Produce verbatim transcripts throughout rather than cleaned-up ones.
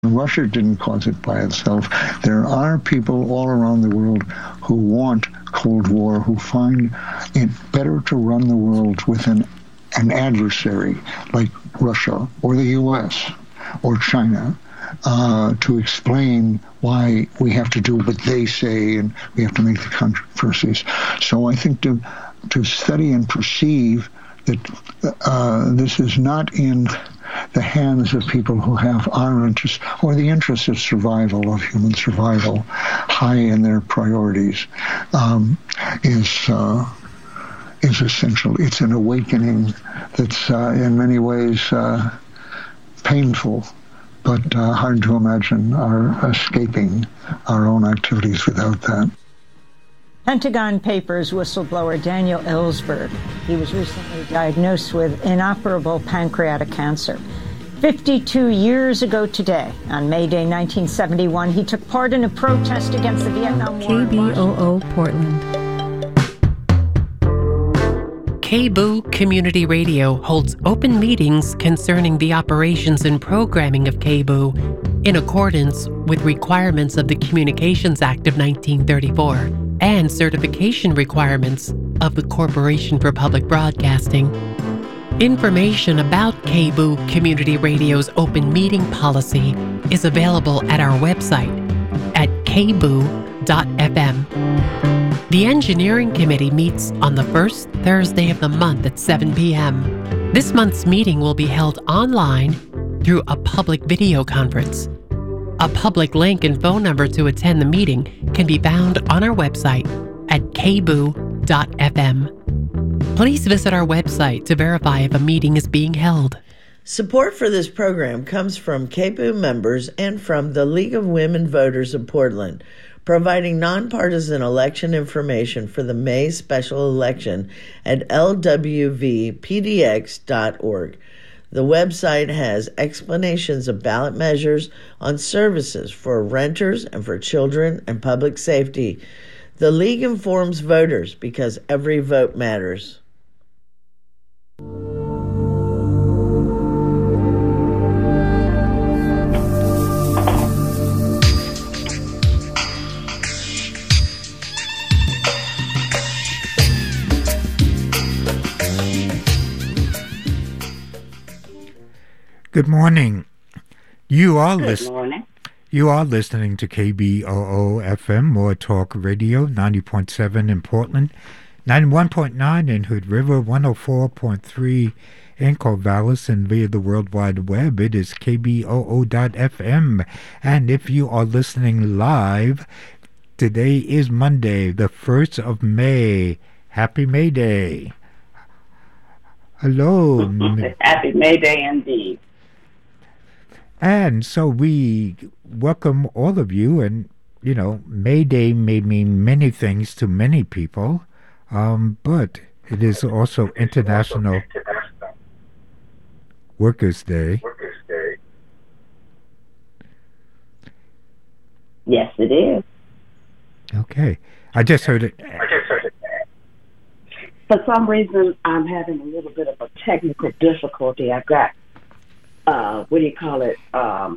Russia didn't cause it by itself. There are people all around the world who want Cold War, who find it better to run the world with an, an adversary like Russia or the U S or China uh, to explain why we have to do what they say and we have to make the controversies. So I think to, to study and perceive that uh, this is not in the hands of people who have our interests or the interests of survival, of human survival, high in their priorities, um, is uh, is essential. It's an awakening that's uh, in many ways uh, painful, but uh, hard to imagine our escaping our own activities without that. Pentagon Papers whistleblower Daniel Ellsberg. He was recently diagnosed with inoperable pancreatic cancer. fifty-two years ago today, on May Day nineteen seventy-one, he took part in a protest against the Vietnam War. K B O O Portland. K B O O Community Radio holds open meetings concerning the operations and programming of K B O O in accordance with requirements of the Communications Act of nineteen thirty-four and certification requirements of the Corporation for Public Broadcasting. Information about K B O O Community Radio's open meeting policy is available at our website at k b o o dot f m. The Engineering Committee meets on the first Thursday of the month at seven p.m. This month's meeting will be held online through a public video conference. A public link and phone number to attend the meeting can be found on our website at k b o o dot f m. Please visit our website to verify if a meeting is being held. Support for this program comes from K B O O members and from the League of Women Voters of Portland, providing nonpartisan election information for the May special election at l w v p d x dot org. The website has explanations of ballot measures on services for renters and for children and public safety. The League informs voters because every vote matters. Good morning. You are Good listening. morning. You are listening to K B O O F M, More Talk Radio, ninety point seven in Portland, ninety-one point nine in Hood River, one oh four point three in Corvallis, and via the World Wide Web, it is k b o o dot f m. And if you are listening live, today is Monday, the first of May. Happy May Day. Hello. Happy May Day indeed. And so we welcome all of you, and, you know, May Day may mean many things to many people, um, but it is also International Workers' Day. Yes, it is. Okay. I just heard it. For some reason, I'm having a little bit of a technical difficulty. I've got Uh, what do you call it, um,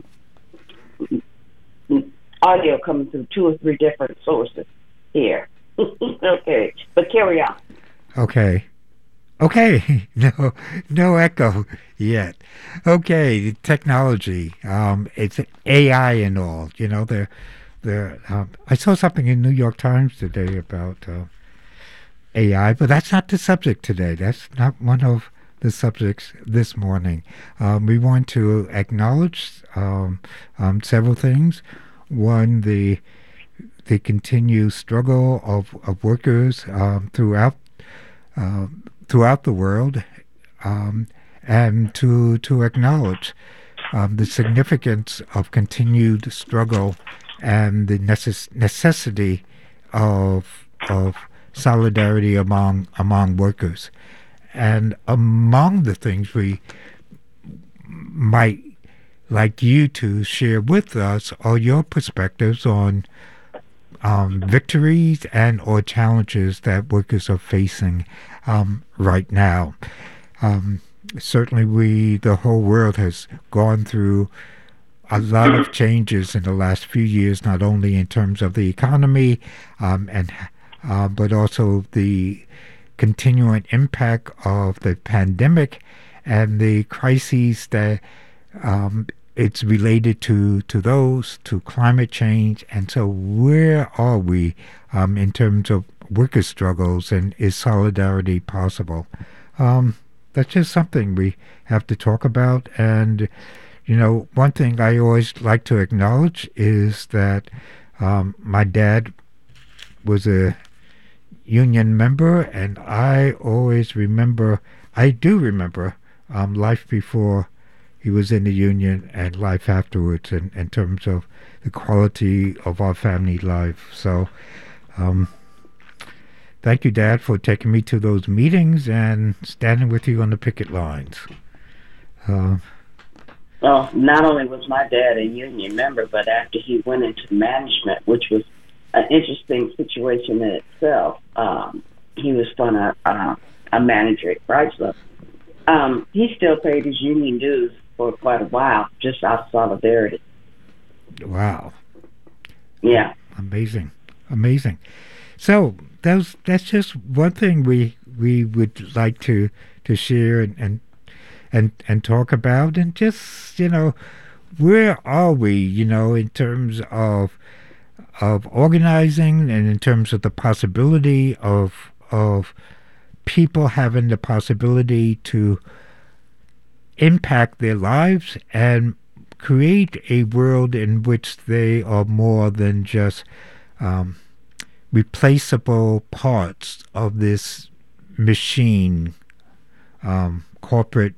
audio coming through two or three different sources here. Okay, but carry on. Okay. Okay, no no echo yet. Okay, technology, um, it's A I and all, you know, they're, they're, um, I saw something in New York Times today about uh, A I, but that's not the subject today. That's not one of the subjects this morning. Um, we want to acknowledge um, um, several things. One, the the continued struggle of, of workers um, throughout uh, throughout the world, um, and to to acknowledge um, the significance of continued struggle and the necess- necessity of of solidarity among among workers. And among the things we might like you to share with us are your perspectives on um, victories and or challenges that workers are facing um, right now. Um, certainly we, the whole world has gone through a lot of changes in the last few years, not only in terms of the economy, um, and uh, but also the continuing impact of the pandemic and the crises that um, it's related to, to those, to climate change. And so where are we um, in terms of worker struggles, and is solidarity possible? Um, that's just something we have to talk about. And, you know, one thing I always like to acknowledge is that um, my dad was a union member, and I always remember, I do remember um, life before he was in the union and life afterwards, in, in terms of the quality of our family life. So um, thank you, Dad, for taking me to those meetings and standing with you on the picket lines. Uh, well, not only was my dad a union member, but after he went into management, which was an interesting situation in itself, um, he was from a, uh, a manager at Chrysler. Um, he still paid his union dues for quite a while, just out of solidarity. Wow. Yeah. Amazing. Amazing. So that's that's just one thing we we would like to, to share and, and and and talk about, and just, you know, where are we, you know, in terms of of organizing, and in terms of the possibility of of people having the possibility to impact their lives and create a world in which they are more than just um, replaceable parts of this machine, um, corporate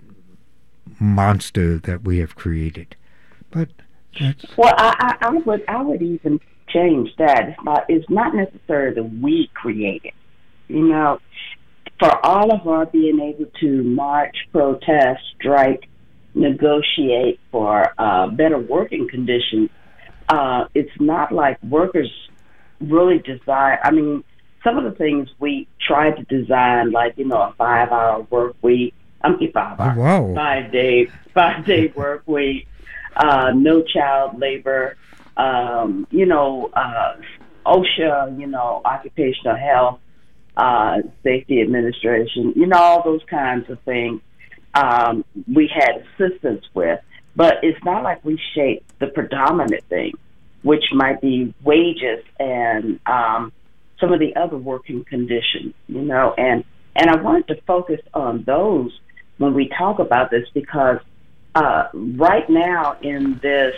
monster that we have created. But that's... well, I, I, I would I would even change that. It's not, it's not necessarily that we create it. You know, for all of our being able to march, protest, strike, negotiate for uh, better working conditions, uh, it's not like workers really desire. I mean, some of the things we try to design, like, you know, a five-hour work week, I mean, five hour, oh, wow. five day, five day work week, uh, no child labor, um, you know, uh, OSHA, you know, occupational health, uh, safety administration, you know, all those kinds of things. Um, we had assistance with, but it's not like we shaped the predominant thing, which might be wages and um, some of the other working conditions, you know, and, and I wanted to focus on those when we talk about this, because uh, right now in this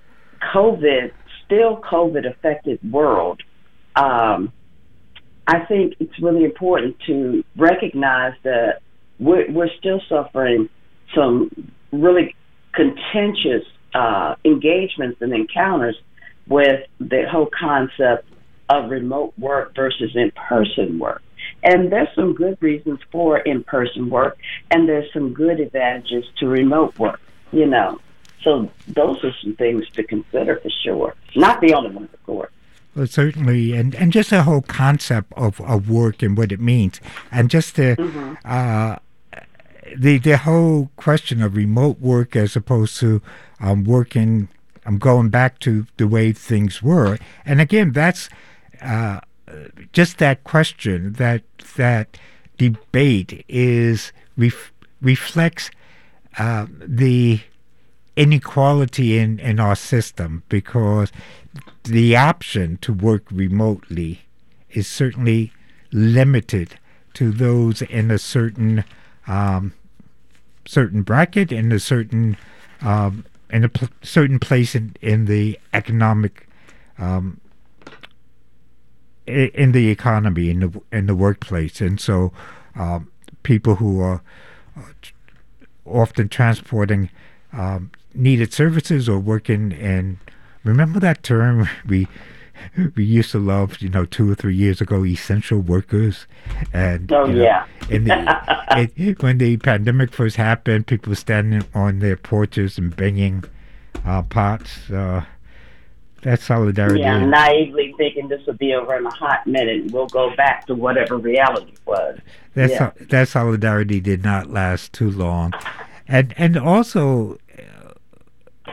COVID, still COVID-affected world, um, I think it's really important to recognize that we're, we're still suffering some really contentious uh, engagements and encounters with the whole concept of remote work versus in-person work. And there's some good reasons for in-person work, and there's some good advantages to remote work, you know. So those are some things to consider for sure. Not the only ones, of course. Well, certainly, and, and just the whole concept of, of work and what it means, and just the, mm-hmm. uh, the the whole question of remote work as opposed to um, working, I'm going back to the way things were. And again, that's uh, just that question, that that debate is ref, reflects uh, the inequality in, in our system, because the option to work remotely is certainly limited to those in a certain um, certain bracket, in a certain um, in a pl- certain place in, in the economic um, in the economy, in the in the workplace. And so um, people who are often transporting um, needed services or working in, remember that term we we used to love, you know, two or three years ago, essential workers? And oh you know, yeah, in the, it, when the pandemic first happened, people were standing on their porches and banging uh, pots. Uh, that's solidarity. Yeah, naively thinking this will be over in a hot minute. We'll go back to whatever reality was. That yeah. so, that solidarity did not last too long, and and also.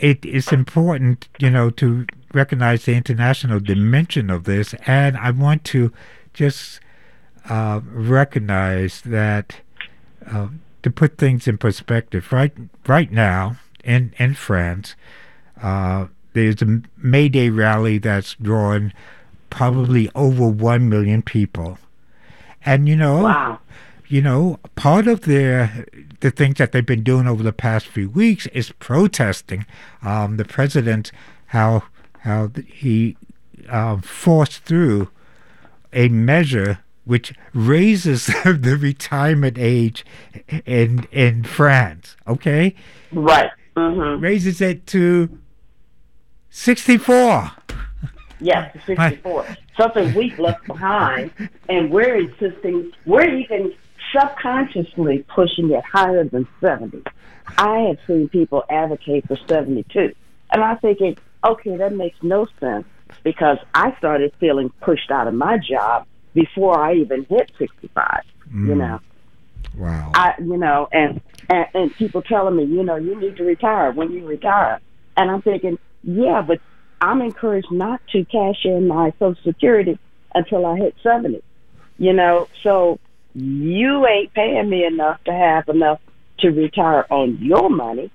it is important, you know, to recognize the international dimension of this, and I want to just uh, recognize that uh, to put things in perspective. Right, right now in in France, uh, there's a May Day rally that's drawn probably over one million people, and you know, wow. you know, part of their the things that they've been doing over the past few weeks is protesting. Um, the president, how how he uh, forced through a measure which raises the retirement age in in France. Okay, Right. Mm-hmm. raises it to sixty-four. Yes, sixty-four. Something we've left behind, and we're insisting, we're even subconsciously pushing it higher than seventy. I have seen people advocate for seventy-two. And I'm thinking, okay, that makes no sense, because I started feeling pushed out of my job before I even hit sixty-five, Mm. you know. Wow. I, you know, and, and, and people telling me, you know, you need to retire when you retire. And I'm thinking, yeah, but I'm encouraged not to cash in my Social Security until I hit seventy, you know. So you ain't paying me enough to have enough to retire on your money.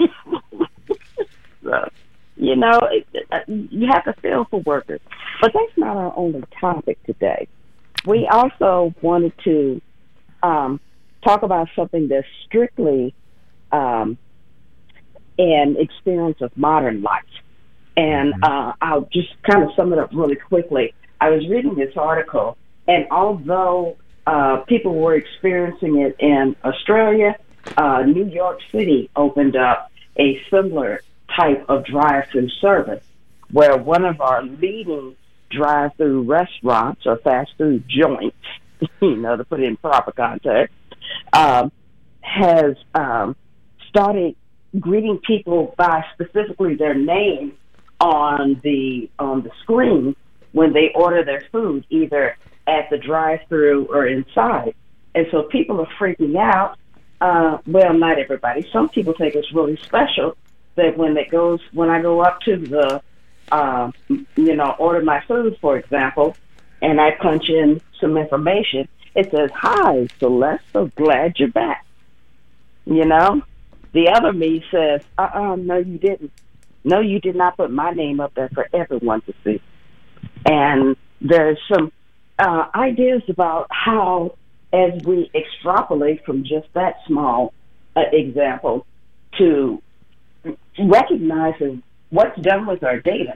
So, you know, it, it, you have to feel for workers. But that's not our only topic today. We also wanted to um, talk about something that's strictly um, an experience of modern life. And uh, I'll just kind of sum it up really quickly. I was reading this article, and although uh, people were experiencing it in Australia, uh, New York City opened up a similar type of drive-through service, where one of our leading drive-through restaurants or fast food joints, you know, to put it in proper context, um, has um, started greeting people by specifically their name on the on the screen when they order their food, either at the drive-through or inside. And so people are freaking out. Uh, well, not everybody. Some people think it's really special that when it goes, when I go up to the, uh, you know, order my food, for example, and I punch in some information, it says, "Hi, Celeste, so glad you're back." You know, the other me says, "Uh-uh, no, you didn't. No, you did not put my name up there for everyone to see." And there's some uh, ideas about how, as we extrapolate from just that small uh, example to recognizing what's done with our data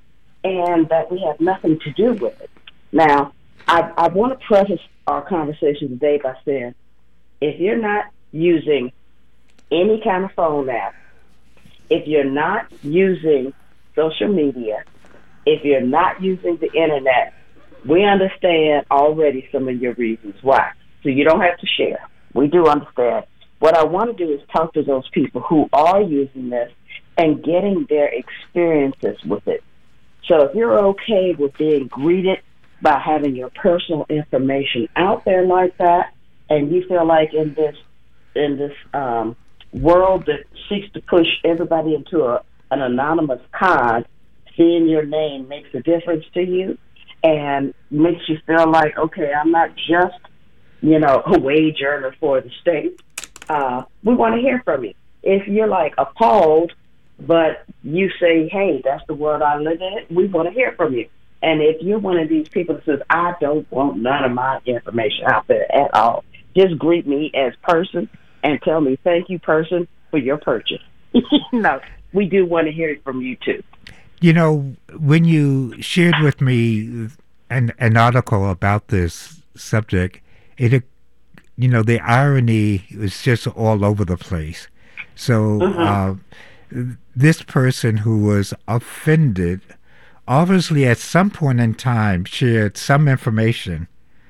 and that we have nothing to do with it. Now, I, I want to preface our conversation today by saying, if you're not using any kind of phone app, if you're not using social media, if you're not using the internet, we understand already some of your reasons why. So you don't have to share. We do understand. What I want to do is talk to those people who are using this and getting their experiences with it. So if you're okay with being greeted by having your personal information out there like that, and you feel like in this in this um, world that seeks to push everybody into a, an anonymous card, seeing your name makes a difference to you and makes you feel like, okay, I'm not just, you know, a wage earner for the state. Uh, we want to hear from you. If you're like appalled, but you say, hey, that's the world I live in, we want to hear from you. And if you're one of these people that says, I don't want none of my information out there at all, just greet me as person and tell me, thank you, person, for your purchase. No, we do want to hear it from you, too. You know, when you shared with me an, an article about this subject, it, you know, the irony was just all over the place. So mm-hmm. uh, this person who was offended obviously at some point in time shared some information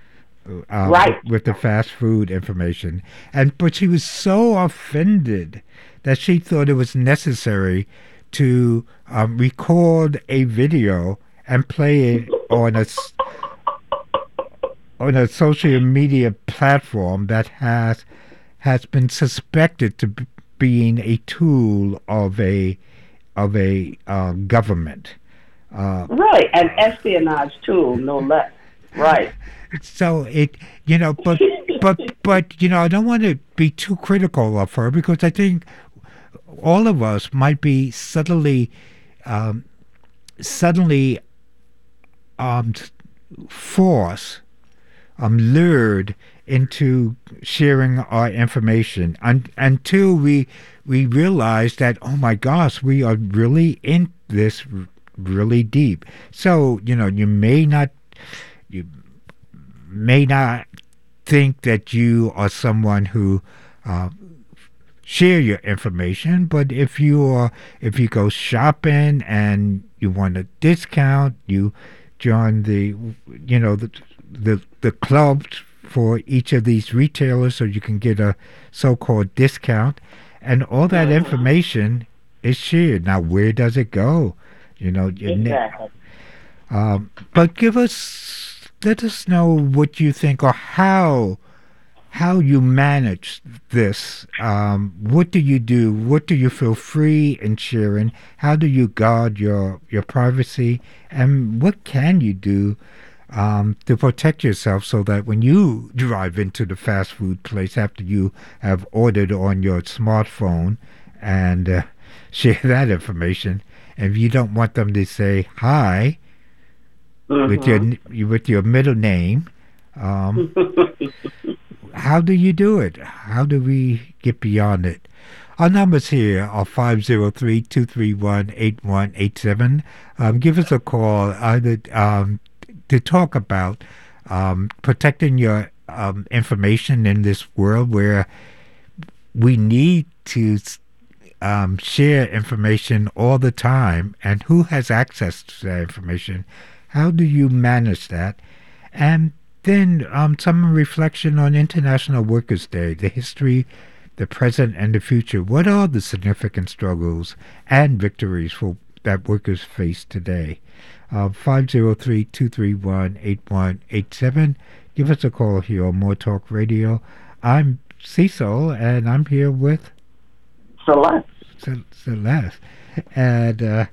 uh, right. with, with the fast food information, and but she was so offended that she thought it was necessary to um, record a video and play it on a on a social media platform that has has been suspected to be being a tool of a of a uh, government. Uh, right, an espionage tool, no less. Right. So it, you know, but but but you know, I don't want to be too critical of her because I think all of us might be subtly, um, suddenly, um, forced, um, lured into sharing our information un- until we we realize that, oh my gosh, we are really in this r- really deep. So, you know, you may not you may not think that you are someone who uh, share your information, but if you are if you go shopping and you want a discount, you join the you know the the, the clubs for each of these retailers so you can get a so-called discount, and all that information is shared. Now, where does it go? You know, exactly. Um, but give us, let us know what you think or how how you manage this. Um, what do you do? What do you feel free in sharing? How do you guard your your privacy? And what can you do Um, to protect yourself so that when you drive into the fast food place after you have ordered on your smartphone and uh, share that information, and if you don't want them to say hi mm-hmm. with your with your middle name, um, how do you do it? How do we get beyond it? Our numbers here are five zero three, two three one, eight one eight seven. Um, give us a call either um, to talk about um, protecting your um, information in this world where we need to um, share information all the time, and who has access to that information? How do you manage that? And then um, some reflection on International Workers' Day, the history, the present, and the future. What are the significant struggles and victories for that workers face today? Uh, five zero three, two three one, eight one eight seven. Give us a call here on More Talk Radio. I'm Cecil, and I'm here with Celeste. C- Celeste. And, uh,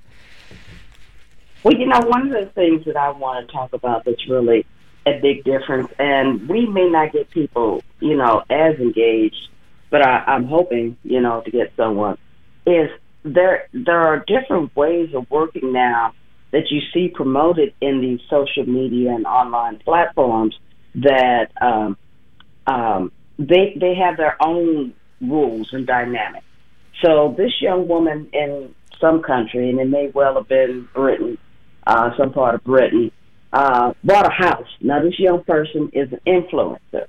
well, you know, one of the things that I want to talk about that's really a big difference, and we may not get people, you know, as engaged, but I, I'm hoping, you know, to get someone, is there there are different ways of working now that you see promoted in these social media and online platforms that um, um, they they have their own rules and dynamics. So this young woman in some country, and it may well have been Britain, uh, some part of Britain, uh, bought a house. Now this young person is an influencer,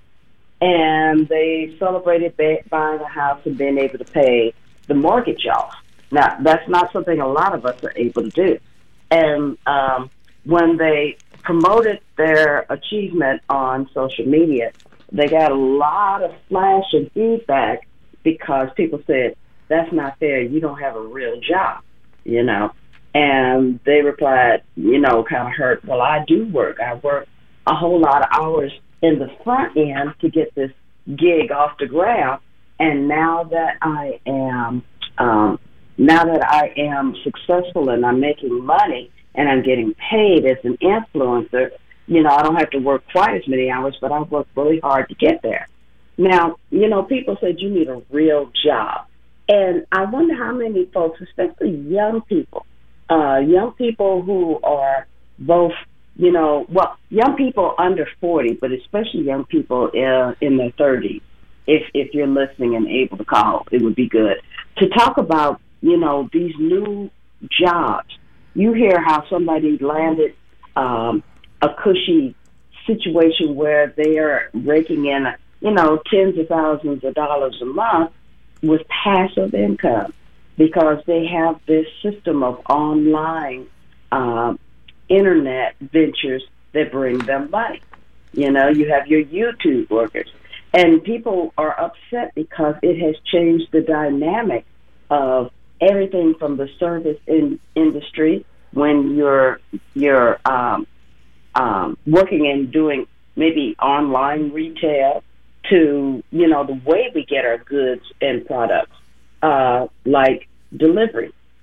and they celebrated ba- buying a house and being able to pay the mortgage off. Now that's not something a lot of us are able to do. And um, when they promoted their achievement on social media, they got a lot of flash and feedback because people said, that's not fair. You don't have a real job, you know. And they replied, you know, kind of hurt, well, I do work. I work a whole lot of hours in the front end to get this gig off the ground. And now that I am um, Now that I am successful and I'm making money and I'm getting paid as an influencer, you know, I don't have to work quite as many hours, but I work really hard to get there. Now, you know, people said you need a real job. And I wonder how many folks, especially young people, uh, young people who are both, you know, well, young people under forty, but especially young people in, in their thirties, if, if you're listening and able to call, it would be good to talk about, you know, these new jobs. You hear how somebody landed um, a cushy situation where they are raking in, you know, tens of thousands of dollars a month with passive income because they have this system of online um, internet ventures that bring them money. You know, you have your YouTube workers. And people are upset because it has changed the dynamic of everything from the service in industry when you're you're um, um, working and doing maybe online retail to, you know, the way we get our goods and products, uh, like delivery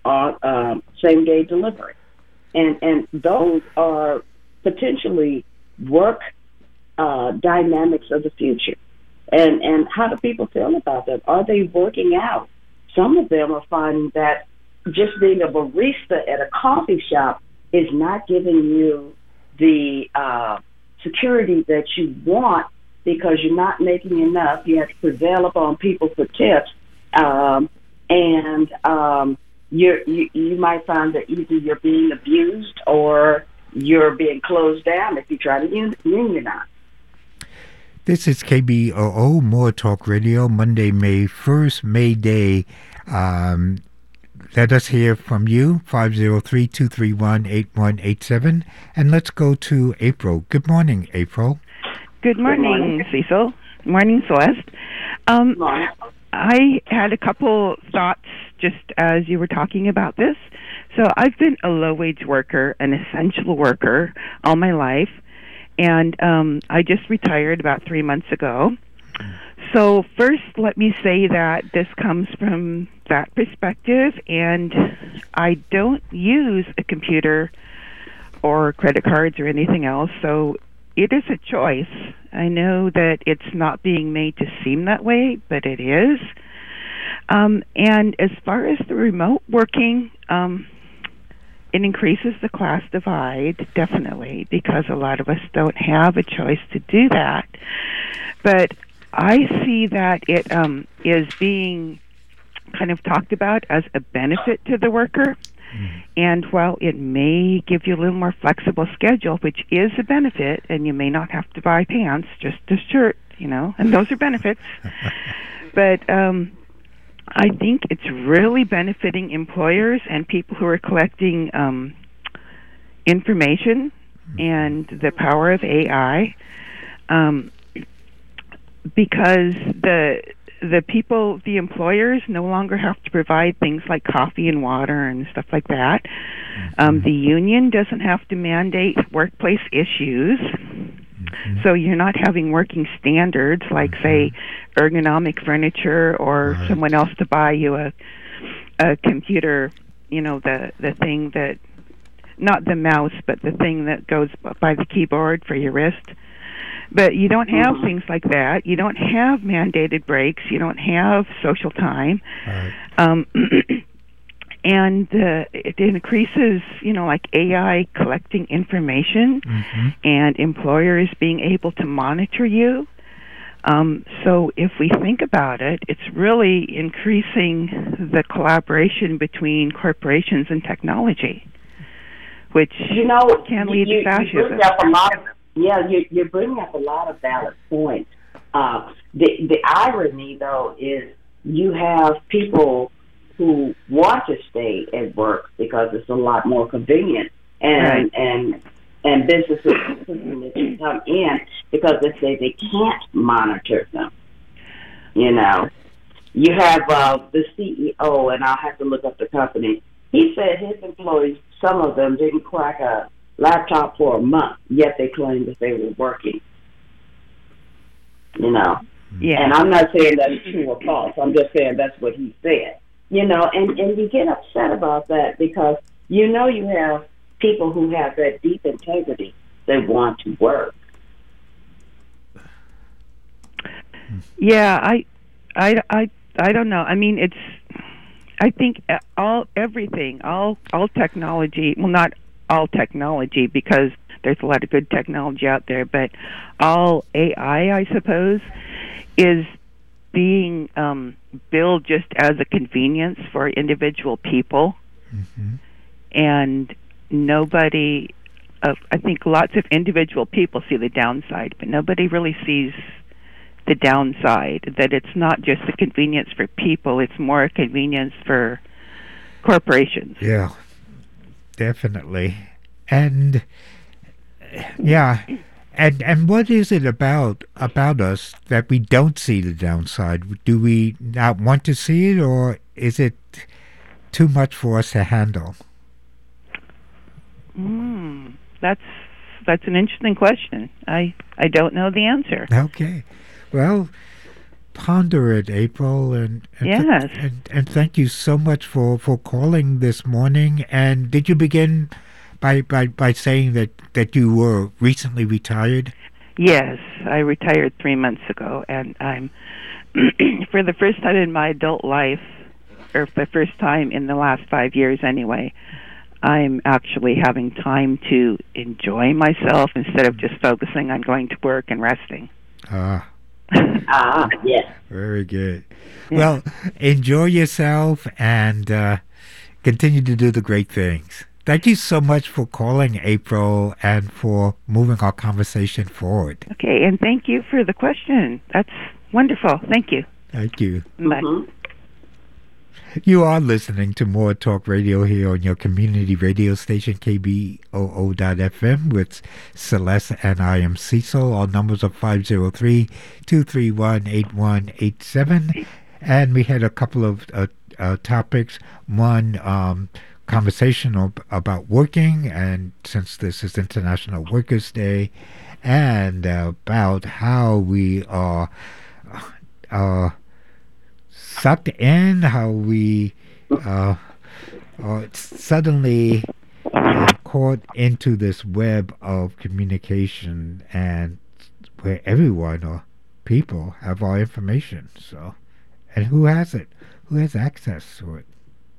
uh, um, same day delivery, and and those are potentially work uh, dynamics of the future. And and how do people feel about that? Are they working out? Some of them are finding that just being a barista at a coffee shop is not giving you the uh, security that you want because you're not making enough. You have to prevail upon people for tips, um, and um, you're, you you might find that either you're being abused or you're being closed down if you try to un- unionize. This is K B O O, More Talk Radio, Monday, May first, May Day. Um, let us hear from you, five oh three, two three one, eight one eight seven. And let's go to April. Good morning, April. Good morning, Good morning. Cecil. Morning, Celeste. Um, Good morning. I had a couple thoughts just as you were talking about this. So I've been a low-wage worker, an essential worker all my life. And um, I just retired about three months ago. So first, let me say that this comes from that perspective, and I don't use a computer or credit cards or anything else, so it is a choice. I know that it's not being made to seem that way, but it is. Um, and as far as the remote working, um, it increases the class divide, definitely, because a lot of us don't have a choice to do that. But I see that it um, is being kind of talked about as a benefit to the worker. Mm. And while it may give you a little more flexible schedule, which is a benefit, and you may not have to buy pants, just a shirt, you know, and those are benefits. But um, I think it's really benefiting employers and people who are collecting um, information and the power of A I, um, because the the people, the employers, no longer have to provide things like coffee and water and stuff like that. Um, the union doesn't have to mandate workplace issues. So you're not having working standards like, say, ergonomic furniture or right. someone else to buy you a a computer, you know, the, the thing that, not the mouse, but the thing that goes by the keyboard for your wrist. But you don't have mm-hmm. things like that. You don't have mandated breaks. You don't have social time. Right. Um, and uh, it increases, you know, like A I collecting information mm-hmm. and employers being able to monitor you. Um, so if we think about it, it's really increasing the collaboration between corporations and technology, which you know, can lead you, to fascism. You bring up a lot of, yeah, you, you're bringing up a lot of valid points. Uh, the, the irony, though, is you have people who want to stay at work because it's a lot more convenient, and right. and and businesses can come in because they say they can't monitor them. You know, you have uh, the C E O, and I'll have to look up the company. He said his employees, some of them didn't crack a laptop for a month, yet they claimed that they were working. You know, yeah. And I'm not saying that it's true or false. I'm just saying that's what he said. You know, and, and you get upset about that because you know you have people who have that deep integrity. They want to work. Yeah, I, I, I, I don't know. I mean, it's. I think all everything, all all technology. Well, not all technology because there's a lot of good technology out there, but all A I, I suppose, is being um, billed just as a convenience for individual people, mm-hmm. and nobody. Uh, I think lots of individual people see the downside, but nobody really sees the downside, that it's not just a convenience for people, it's more a convenience for corporations. Yeah, definitely. And yeah, and and what is it about about us that we don't see the downside? Do we not want to see it, or is it too much for us to handle? Mm, that's that's an interesting question. I I don't know the answer. Okay. Well, ponder it, April, and and, Yes. th- and and thank you so much for, for calling this morning. And did you begin by, by, by saying that, that you were recently retired? Yes, I retired three months ago, and I'm, for the first time in my adult life, or for the first time in the last five years anyway, I'm actually having time to enjoy myself instead of just focusing on going to work and resting. Ah. Ah, yes. Very good. Yeah. Well, enjoy yourself and uh, continue to do the great things. Thank you so much for calling, April, and for moving our conversation forward. Okay, and thank you for the question. That's wonderful. Thank you. Thank you. Bye. Mm-hmm. You are listening to More Talk Radio here on your community radio station, K B O O dot F M, with Celeste, and I am Cecil. Our numbers are five oh three, two three one, eight one eight seven. And we had a couple of uh, uh, topics. One, um, conversation ab- about working, and since this is International Workers' Day, and uh, about how we are uh, sucked in, how we uh, are suddenly uh, caught into this web of communication, and where everyone or people have our information. So, and who has it? Who has access to it?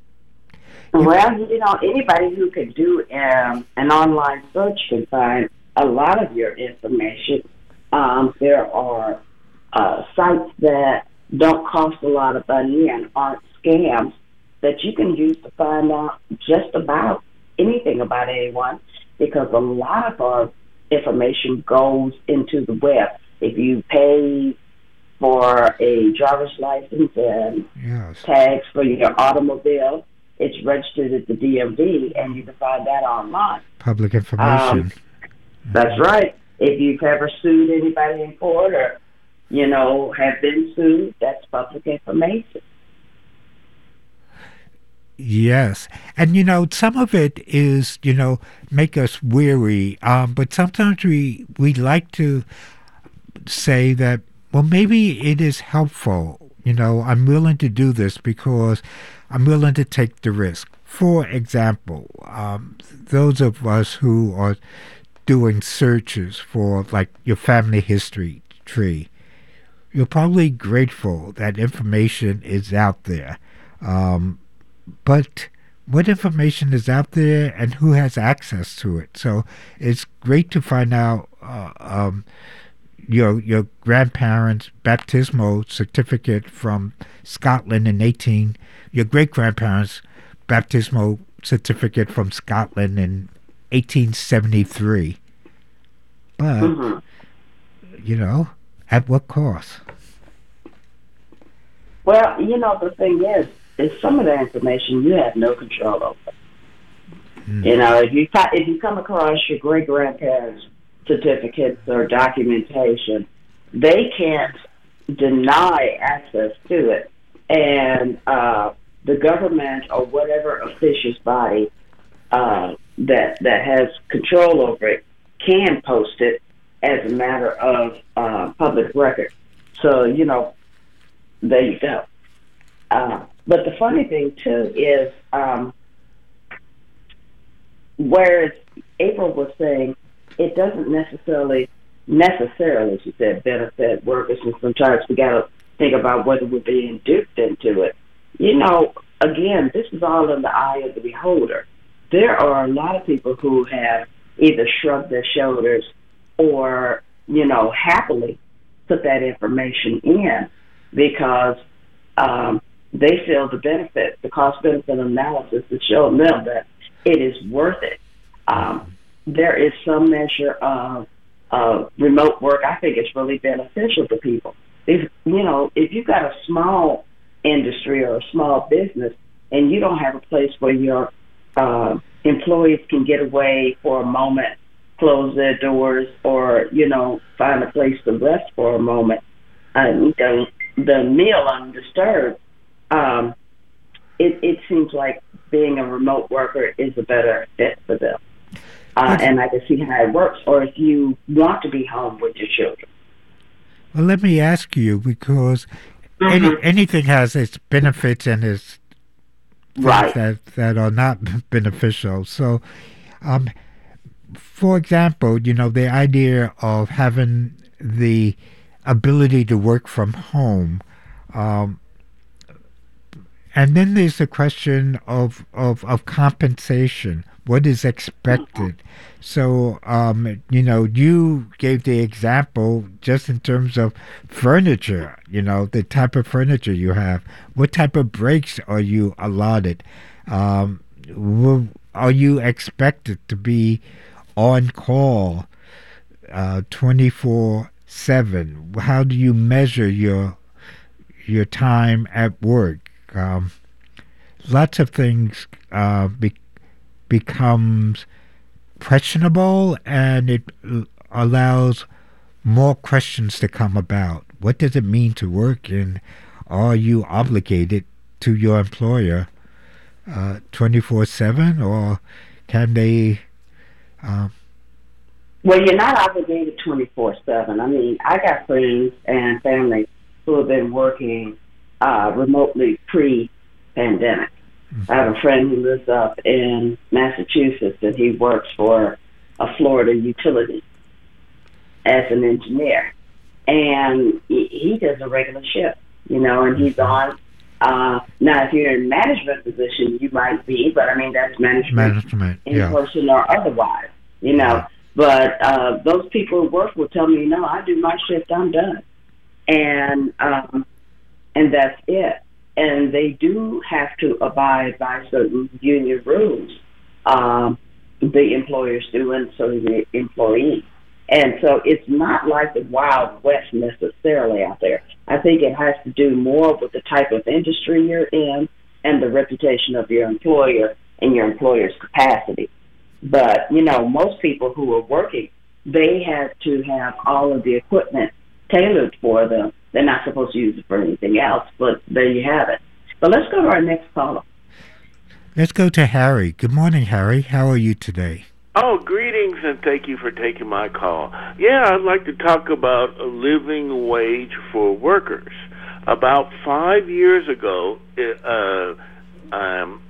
Well, you know, anybody who could do um, an online search can find a lot of your information. Um, there are uh, sites that don't cost a lot of money and aren't scams that you can use to find out just about anything about anyone, because a lot of our information goes into the web. If you pay for a driver's license and Yes. tags for your automobile, it's registered at the D M V, and you can find that online. Public information. Um, that's right. If you've ever sued anybody in court or, you know, have been sued, that's public information. Yes. And, you know, some of it is, you know, make us weary. Um, but sometimes we, we like to say that, well, maybe it is helpful. You know, I'm willing to do this because I'm willing to take the risk. For example, um, those of us who are doing searches for, like, your family history tree, you're probably grateful that information is out there. Um, but what information is out there and who has access to it? So it's great to find out uh, um, your your grandparents' baptismal certificate from Scotland in eighteen, your great-grandparents' baptismal certificate from Scotland in eighteen seventy-three. But, Mm-hmm. you know, at what cost? Well, you know, the thing is, is some of the information you have no control over. Mm. You know, if you fi- if you come across your great grandparents' certificates or documentation, they can't deny access to it, and uh, the government or whatever officious body uh, that that has control over it can post it as a matter of uh, public record. So, you know, there you go. Uh, but the funny thing, too, is um, whereas April was saying it doesn't necessarily, necessarily, she said, benefit workers, and sometimes we got to think about whether we're being duped into it. You know, again, this is all in the eye of the beholder. There are a lot of people who have either shrugged their shoulders or, you know, happily put that information in because um, they feel the benefit, the cost-benefit analysis is showing them that it is worth it. Um, there is some measure of uh, remote work. I think it's really beneficial to people. If, you know, if you've got a small industry or a small business and you don't have a place where your uh, employees can get away for a moment, close their doors, or, you know, find a place to rest for a moment, and the, the meal undisturbed, um, it, it seems like being a remote worker is a better fit for them. Uh, and I can see how it works. Or if you want to be home with your children. Well, let me ask you, because any, anything has its benefits and its things Right. that, that are not beneficial. So, um, for example, you know, the idea of having the ability to work from home, um, and then there's the question of, of, of compensation. What is expected? So, um, you know, you gave the example just in terms of furniture, you know, the type of furniture you have. What type of breaks are you allotted? Um, will, are you expected to be on call uh, twenty-four seven? How do you measure your your time at work? Um, lots of things uh, be, becomes questionable, and it uh, allows more questions to come about. What does it mean to work, and are you obligated to your employer uh, twenty-four seven, or can they... Uh, Well, you're not obligated twenty-four seven. I mean, I got friends and family who have been working uh, remotely pre-pandemic. I have a friend who lives up in Massachusetts, and he works for a Florida utility as an engineer. And he, he does a regular shift, you know, and he's on. Uh, now, if you're in a management position, you might be, but I mean, that's management, management in yeah. person or otherwise, you know. Yeah. But uh, those people who work will tell me, no, I do my shift, I'm done. And, um, and that's it. And they do have to abide by certain union rules. Um, the employers do, and so do the employees. And so it's not like the Wild West necessarily out there. I think it has to do more with the type of industry you're in and the reputation of your employer and your employer's capacity. But, you know, most people who are working, they have to have all of the equipment tailored for them. They're not supposed to use it for anything else, but there you have it. But let's go to our next caller. Let's go to Harry. Good morning, Harry. How are you today? Oh, greetings, and thank you for taking my call. Yeah, I'd like to talk about a living wage for workers. About five years ago, uh, um,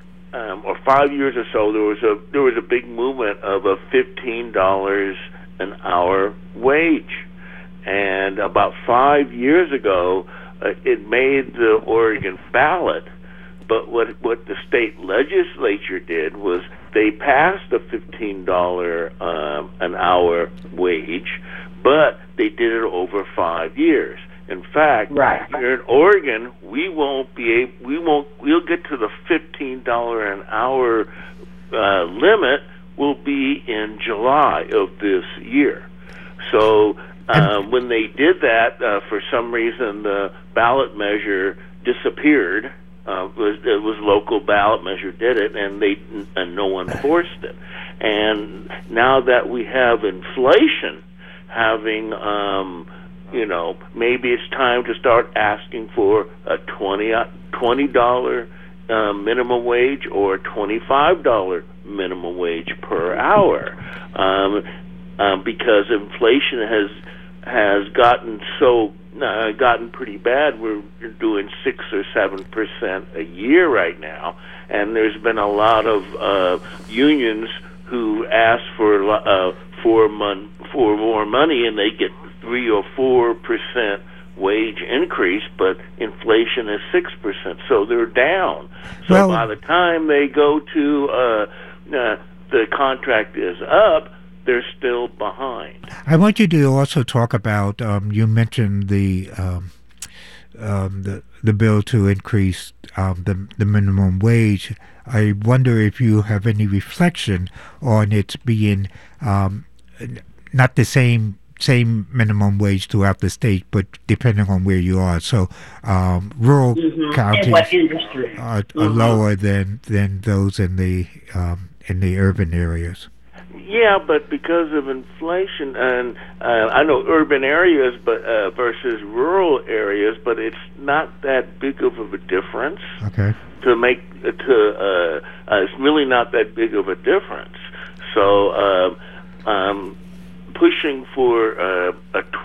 um, or five years or so, there was a there was a big movement of a fifteen dollars an hour wage, and about five years ago, uh, it made the Oregon ballot. But what what the state legislature did was they passed a fifteen dollars um, an hour wage, but they did it over five years. In fact, right. here in Oregon, we won't be able, we won't we'll get to the fifteen dollars an hour uh, limit. Will be in July of this year. So uh, when they did that, uh, for some reason the ballot measure disappeared. Uh, it, was, it was local ballot measure did it, and they and no one forced it. And now that we have inflation, having um, you know, maybe it's time to start asking for a twenty dollar uh, minimum wage or twenty five dollar minimum wage per hour, um, um, because inflation has has gotten so. Uh, gotten pretty bad. We're doing six or seven percent a year right now, and there's been a lot of uh, unions who ask for uh, for mon- for more money, and they get three or four percent wage increase, but inflation is six percent, so they're down. So well, by the time they go to uh, uh, the contract is up, they're still behind. I want you to also talk about, um, you mentioned the, um, um, the the bill to increase um, the, the minimum wage. I wonder if you have any reflection on it being um, not the same same minimum wage throughout the state, but depending on where you are. So um, rural mm-hmm. counties and what industry? are, are mm-hmm. lower than, than those in the um, in the urban areas. Yeah, but because of inflation, and uh, I know urban areas, but uh, versus rural areas, but it's not that big of a difference. Okay. To make to uh, uh, it's really not that big of a difference. So, uh, um, pushing for uh, a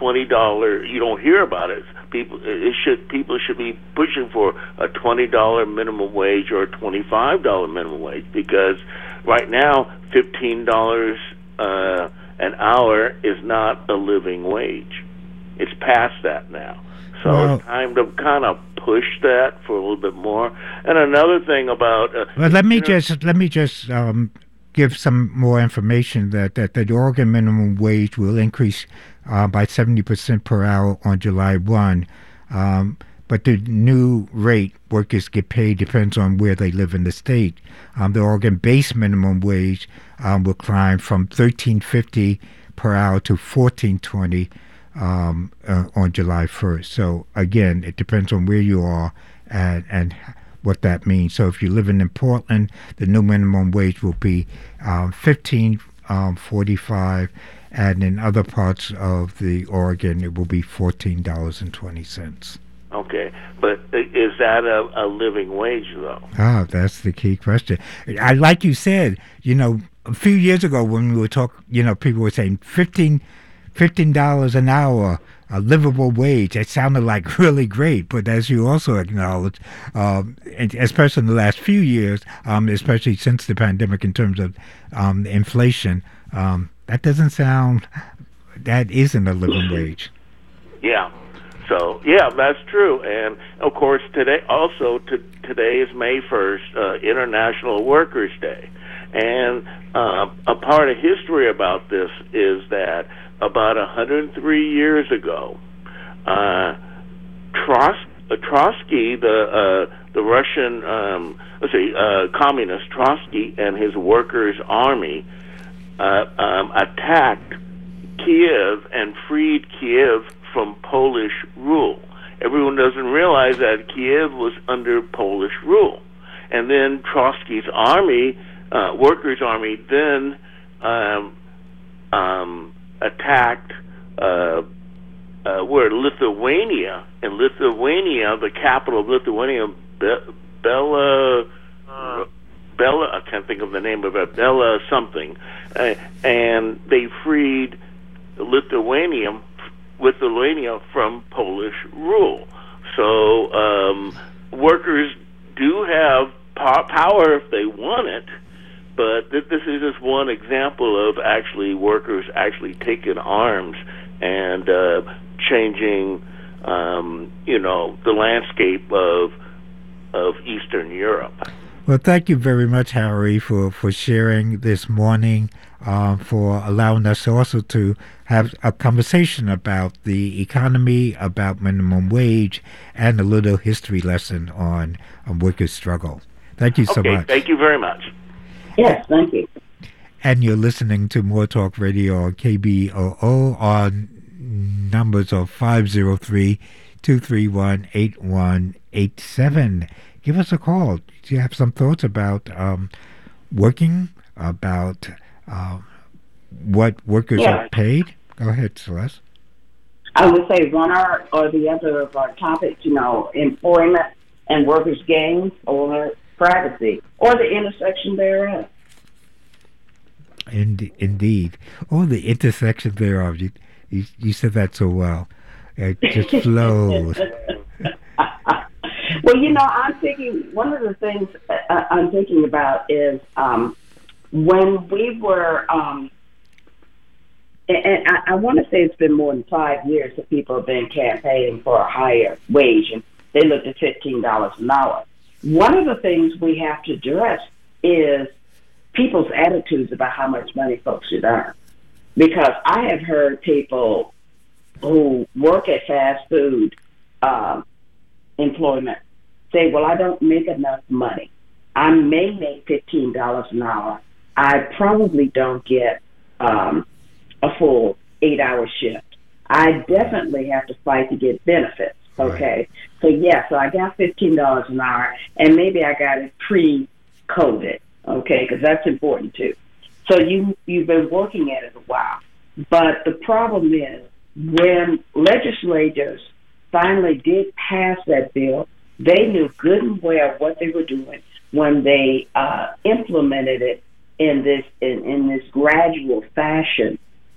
twenty dollar. You don't hear about it. People, it should people should be pushing for a twenty dollar minimum wage or a twenty five dollar minimum wage, because right now fifteen dollars uh, an hour is not a living wage. It's past that now. So well, it's time to kind of push that for a little bit more. And another thing about uh, well, let me you know, just let me just um, give some more information that, that the Oregon minimum wage will increase uh, by seventy percent per hour on July first. Um, but the new rate workers get paid depends on where they live in the state. Um, the Oregon base minimum wage um, will climb from thirteen fifty per hour to fourteen twenty. Um, uh, on July first. So again, it depends on where you are and, and what that means. So if you're living in Portland, the new minimum wage will be um, fifteen forty-five, and in other parts of the Oregon, it will be fourteen dollars and twenty cents. Okay, but is that a, a living wage, though? Ah, that's the key question. I like you said, you know, a few years ago when we were talking, you know, people were saying fifteen fifteen dollars an hour, a livable wage. It sounded like really great, but as you also acknowledged, um, especially in the last few years, um, especially since the pandemic in terms of um, inflation, um, that doesn't sound, that isn't a living wage. Yeah. So, yeah, that's true. And, of course, today also, to, today is May first, uh, International Workers' Day. And uh, a part of history about this is that about one hundred three years ago, uh, Tros- uh, Trotsky, the uh, the Russian, um, let's see, uh, communist Trotsky and his workers' army uh, um, attacked Kiev and freed Kiev from Polish rule. Everyone doesn't realize that Kiev was under Polish rule. And then Trotsky's army, uh, workers' army, then um, um, attacked uh, uh, where Lithuania. In Lithuania, the capital of Lithuania, Be- Bela, uh, Bela, I can't think of the name of it, Bela something, uh, and they freed Lithuania, Lithuania from Polish rule. So um, workers do have po- power if they want it. But th- this is just one example of actually workers actually taking arms and uh, changing, um, you know, the landscape of of Eastern Europe. Well, thank you very much, Harry, for, for sharing this morning, uh, for allowing us also to have a conversation about the economy, about minimum wage, and a little history lesson on, on workers' struggle. Thank you so okay, much. Thank you very much. Yes, thank you. And you're listening to More Talk Radio on K B O O on numbers of five oh three, two three one, eight one eight seven. Give us a call. Do you have some thoughts about um, working, about uh, what workers yeah. are paid? Go ahead, Celeste. I would say one or, or the other of our topics, you know, employment and workers' gains or privacy, or the intersection thereof. In, indeed. Or the intersection thereof. You, you, you said that so well. It just flows. Well, you know, I'm thinking, one of the things uh, I'm thinking about is um, when we were, um, and, and I, I want to say it's been more than five years that people have been campaigning for a higher wage, and they looked at fifteen dollars an hour. One of the things we have to address is people's attitudes about how much money folks should earn. Because I have heard people who work at fast food um, employment say, well, I don't make enough money. I may make fifteen dollars an hour. I probably don't get um, a full eight-hour shift. I definitely have to fight to get benefits. Okay, right. So yeah, so I got fifteen dollars an hour, and maybe I got it pre-COVID. Okay, because that's important too. So you you've been working at it a while, but the problem is when legislators finally did pass that bill, they knew good and well what they were doing when they uh, implemented it in this in, in this gradual fashion.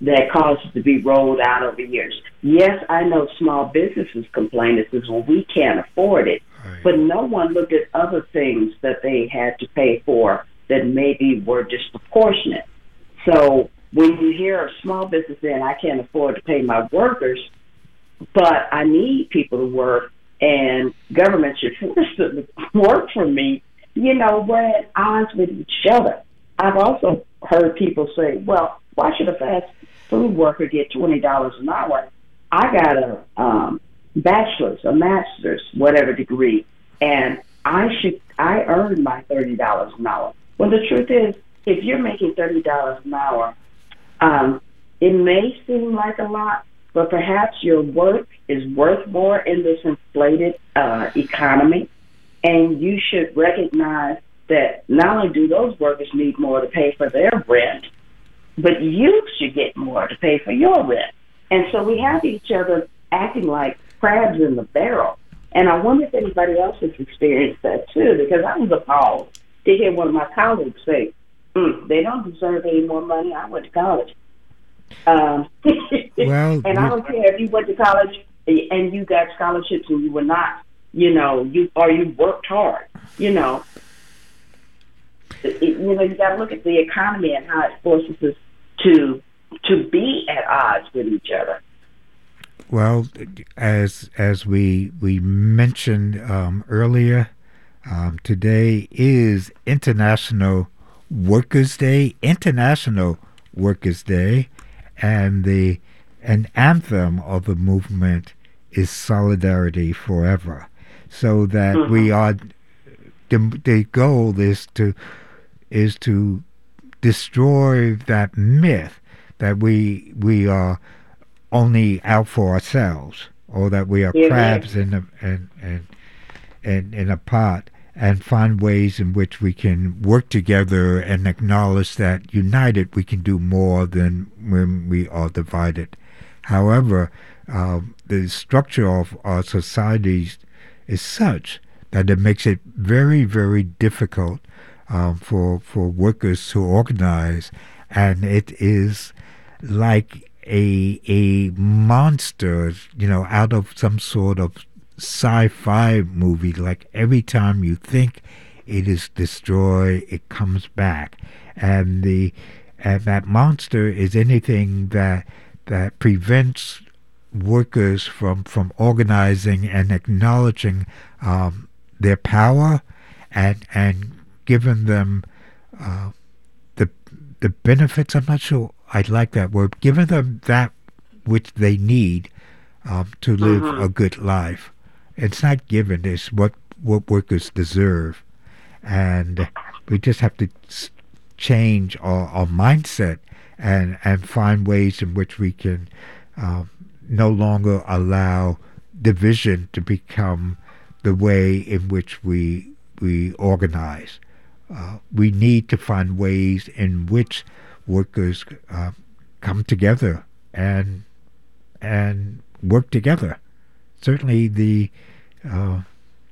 that causes to be rolled out over years. Yes, I know small businesses complain that says, well, we can't afford it. Right. But no one looked at other things that they had to pay for that maybe were disproportionate. So when you hear a small business saying, I can't afford to pay my workers, but I need people to work and government should force them to work for me, you know, we're at odds with each other. I've also heard people say, well, why should a fast food worker get twenty dollars an hour? I got a um, bachelor's, a master's, whatever degree, and I should I earned my thirty dollars an hour. Well, the truth is, if you're making thirty dollars an hour, um, it may seem like a lot, but perhaps your work is worth more in this inflated uh, economy, and you should recognize that not only do those workers need more to pay for their rent, but you should get more to pay for your rent. And so we have each other acting like crabs in the barrel. And I wonder if anybody else has experienced that too, because I was appalled to hear one of my colleagues say, mm, they don't deserve any more money. I went to college. Um, well, and I don't care if you went to college and you got scholarships and you were not, you know, you or you worked hard, you know. It, you know, you got to look at the economy and how it forces us to to be at odds with each other. Well, as as we we mentioned um, earlier, um, today is International Workers' Day. International Workers' Day, and the an anthem of the movement is Solidarity Forever. So that mm-hmm. we are the the goal is to. is to destroy that myth that we we are only out for ourselves, or that we are yeah, crabs yeah. in a in, in, in, in a pot, and find ways in which we can work together and acknowledge that united we can do more than when we are divided. However, uh, the structure of our societies is such that it makes it very, very difficult Um, for for workers to organize, and it is like a a monster, you know, out of some sort of sci-fi movie. Like every time you think it is destroyed, it comes back, and the and that monster is anything that that prevents workers from from organizing and acknowledging um, their power and and given them uh, the the benefits. I'm not sure I'd like that word. Giving them that which they need um, to live uh-huh. a good life. It's not given. It's what what workers deserve, and we just have to change our, our mindset and and find ways in which we can uh, no longer allow division to become the way in which we we organize. Uh, we need to find ways in which workers uh, come together and and work together. Certainly, the uh,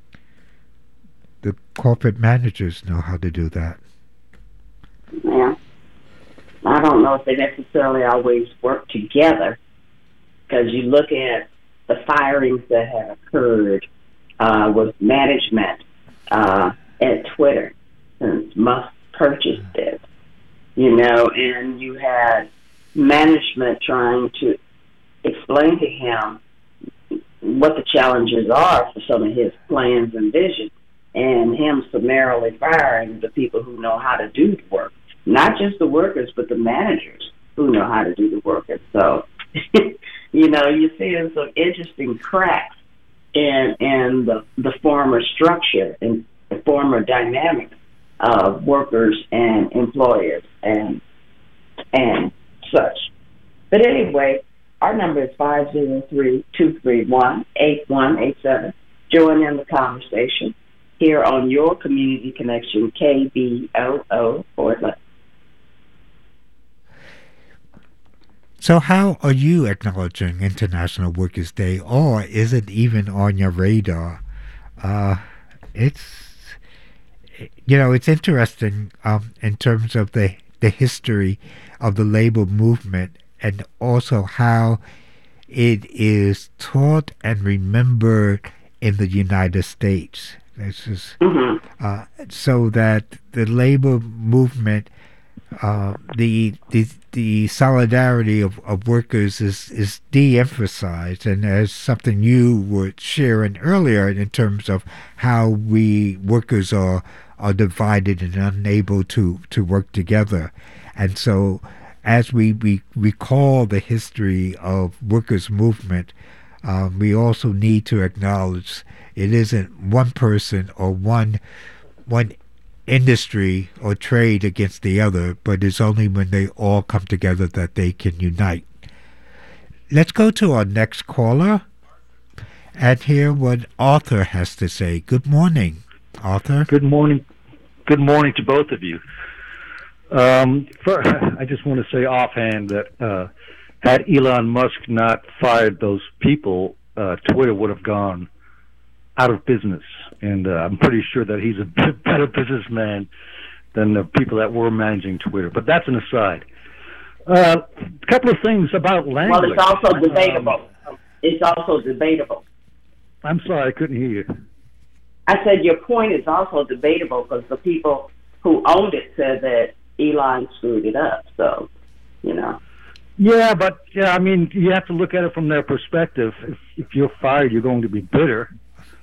the corporate managers know how to do that. Yeah, I don't know if they necessarily always work together, because you look at the firings that have occurred uh, with management uh, at Twitter since Musk purchased it, you know, and you had management trying to explain to him what the challenges are for some of his plans and vision, and him summarily firing the people who know how to do the work. Not just the workers, but the managers who know how to do the work. And so, you know, you see some interesting cracks in, in the, the former structure and the former dynamics of workers and employers and and such. But anyway, our number is five zero three, two three one, eight one eight seven. Join in the conversation here on your Community Connection, K B O O Portland. So how are you acknowledging International Workers' Day, or is it even on your radar? Uh, it's, you know, it's interesting um, in terms of the, the history of the labor movement and also how it is taught and remembered in the United States. This is Mm-hmm. uh, so that the labor movement, uh, the the the solidarity of, of workers is is de-emphasized, and as something you were sharing earlier in terms of how we workers are are divided and unable to, to work together. And so as we, we recall the history of workers' movement, um, we also need to acknowledge it isn't one person or one one industry or trade against the other, but it's only when they all come together that they can unite. Let's go to our next caller and hear what Arthur has to say. Good morning, Arthur. Good morning. Good morning to both of you. Um, for, I just want to say offhand that uh, had Elon Musk not fired those people, uh, Twitter would have gone out of business. And uh, I'm pretty sure that he's a better businessman than the people that were managing Twitter. But that's an aside. Uh, a couple of things about language. Well, it's also debatable. Um, it's also debatable. I'm sorry, I couldn't hear you. I said your point is also debatable because the people who owned it said that Elon screwed it up. So, you know. Yeah, but yeah, I mean, you have to look at it from their perspective. If, if you're fired, you're going to be bitter.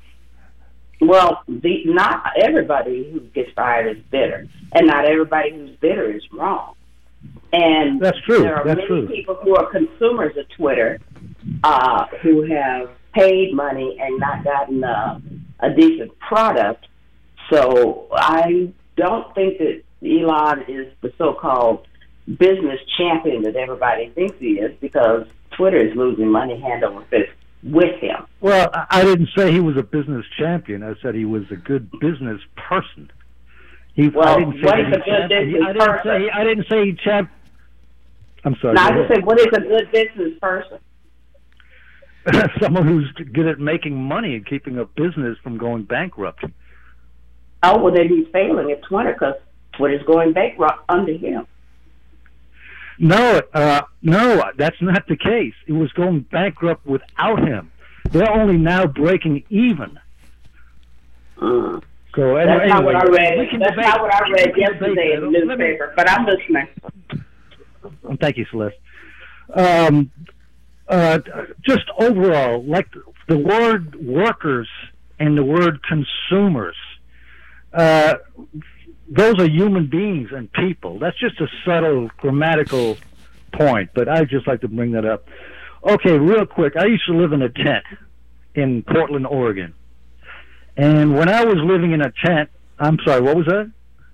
Well, the, not everybody who gets fired is bitter, and not everybody who's bitter is wrong. And that's true. There are that's many true. people who are consumers of Twitter uh, who have paid money and not gotten a, a decent product. So I don't think that Elon is the so-called business champion that everybody thinks he is, because Twitter is losing money hand over fist with him. Well, I didn't say he was a business champion. I said he was a good business person. He, well, I didn't say what is he a good business I didn't person? Say, I didn't say he champ. I'm sorry. No, I just said, what is a good business person? Someone who's good at making money and keeping a business from going bankrupt. Oh, well, then he's failing at Twitter because Twitter's going bankrupt under him. No, uh, no, that's not the case. It was going bankrupt without him. They're only now breaking even. Mm. So that's anyway, not what I read. That's debate. not what I read yesterday in the newspaper. But I'm listening. Thank you, Celeste. Um, uh, just overall, like the word workers and the word consumers, uh, those are human beings and people. That's just a subtle grammatical point, but I'd just like to bring that up. Okay, real quick. I used to live in a tent in Portland, Oregon. And when I was living in a tent, I'm sorry, what was that?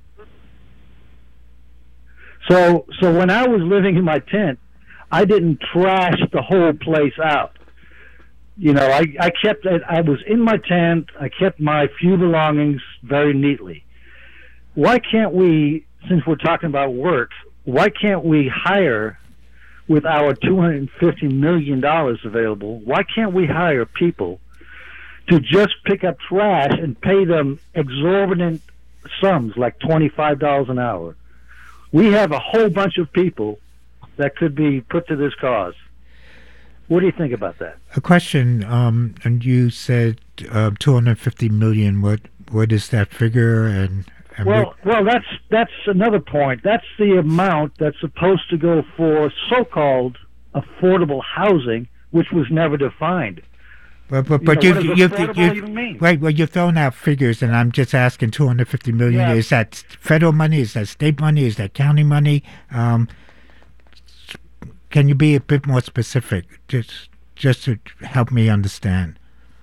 So, so when I was living in my tent, I didn't trash the whole place out. You know, I, I kept it, I was in my tent, I kept my few belongings very neatly. Why can't we, since we're talking about work, why can't we hire, with our two hundred fifty million dollars available, why can't we hire people to just pick up trash and pay them exorbitant sums like twenty-five dollars an hour? We have a whole bunch of people that could be put to this cause. What do you think about that? A question, um, and you said uh, two hundred fifty million. What what is that figure? And, and well, what... well, that's that's another point. That's the amount that's supposed to go for so-called affordable housing, which was never defined. But but, but you know, you you, you, even mean? Right. Well, you've thrown out figures, and I'm just asking two hundred fifty million. Yeah. Is that federal money? Is that state money? Is that county money? Um, can you be a bit more specific, just just to help me understand?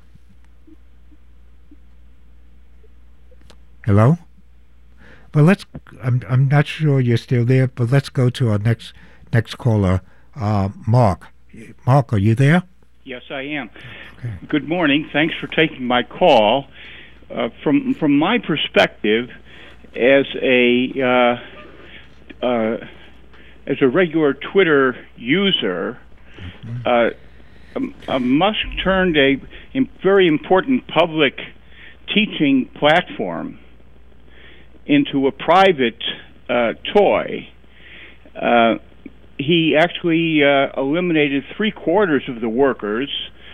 Hello. Well, let's. I'm I'm not sure you're still there, but let's go to our next next caller, uh, Mark. Mark, are you there? Yes, I am. Okay. Good morning. Thanks for taking my call. Uh, from from my perspective, as a uh, uh, as a regular Twitter user, mm-hmm. uh, uh, Musk turned a, a very important public teaching platform into a private uh, toy. Uh, he actually uh, eliminated three quarters of the workers,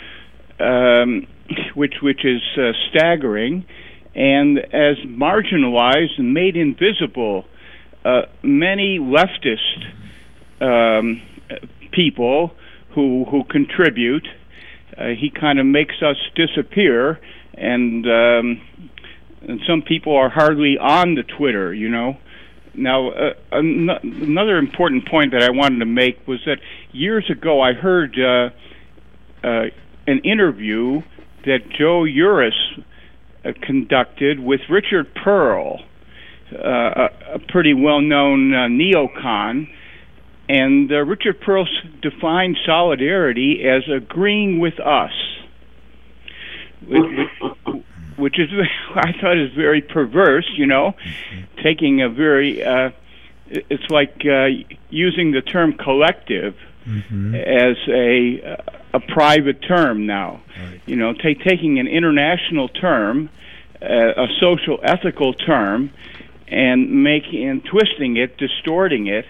um, which which is uh, staggering, and as marginalized and made invisible uh, many leftist um, people who who contribute. Uh, he kind of makes us disappear, and, um, and some people are hardly on the Twitter, you know. Now, uh, an- another important point that I wanted to make was that years ago I heard uh, uh, an interview that Joe Uris uh, conducted with Richard Pearl, uh, a, a pretty well-known uh, neocon. And uh, Richard Pearl defined solidarity as agreeing with us, which, which, which is, I thought, is very perverse, you know, taking a very, uh, it's like uh, using the term collective mm-hmm. as a a private term now, right. you know, ta- taking an international term, uh, a social ethical term, and making and twisting it, distorting it.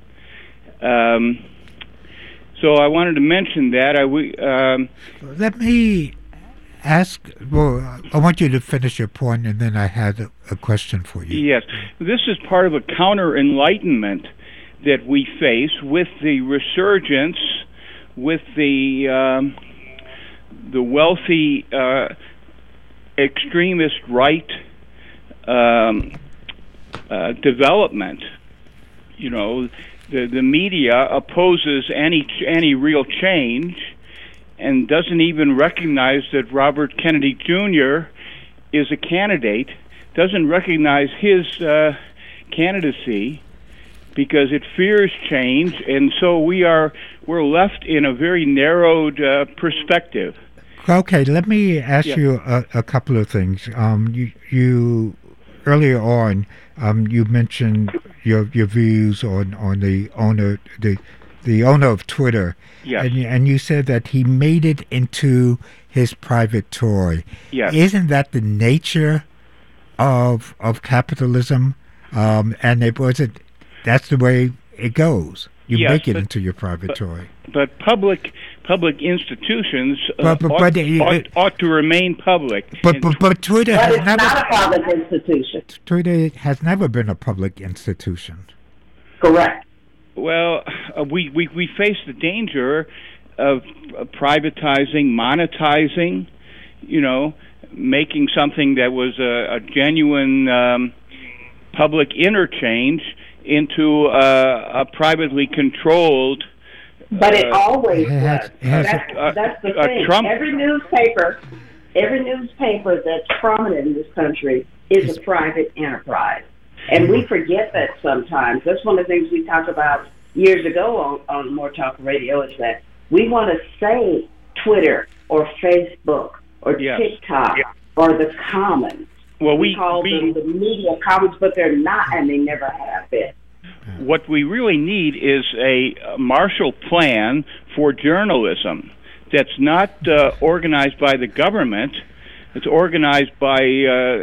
Um, so I wanted to mention that. I we, um, Let me ask, well, I want you to finish your point, and then I had a, a question for you. Yes. This is part of a counter-enlightenment that we face with the resurgence, with the, um, the wealthy uh, extremist right um, uh, development, you know. The, the media opposes any any real change and doesn't even recognize that Robert Kennedy Junior is a candidate, doesn't recognize his uh, candidacy because it fears change, and so we are we're left in a very narrowed uh, perspective. Okay, let me ask yeah. you a, a couple of things. Um, you, you earlier on, um, you mentioned your your views on, on the owner the the owner of Twitter. Yes. And, and you said that he made it into his private toy. Yes. Isn't that the nature of of capitalism? Um, and it wasn't. That's the way it goes. You yes, make it but, into your private but, toy. But public public institutions uh, but, but, ought, but, uh, ought, ought to remain public. But but, but Twitter but has it's never. not a public institution. Twitter has never been a public institution. Correct. Well, uh, we, we, we face the danger of uh, privatizing, monetizing, you know, making something that was a, a genuine um, public interchange into uh, a privately controlled. But it uh, always was. Has, has that's, a, that's the a thing. Trump, every newspaper, every newspaper that's prominent in this country is a private enterprise. And we forget that sometimes. That's one of the things we talked about years ago on, on More Talk Radio is that we want to say Twitter or Facebook or yes. TikTok yeah. or the Commons. Well, we, we call we, them the media commons, but they're not, and they never have been. What we really need is a Marshall Plan for journalism that's not uh, organized by the government. It's organized by uh,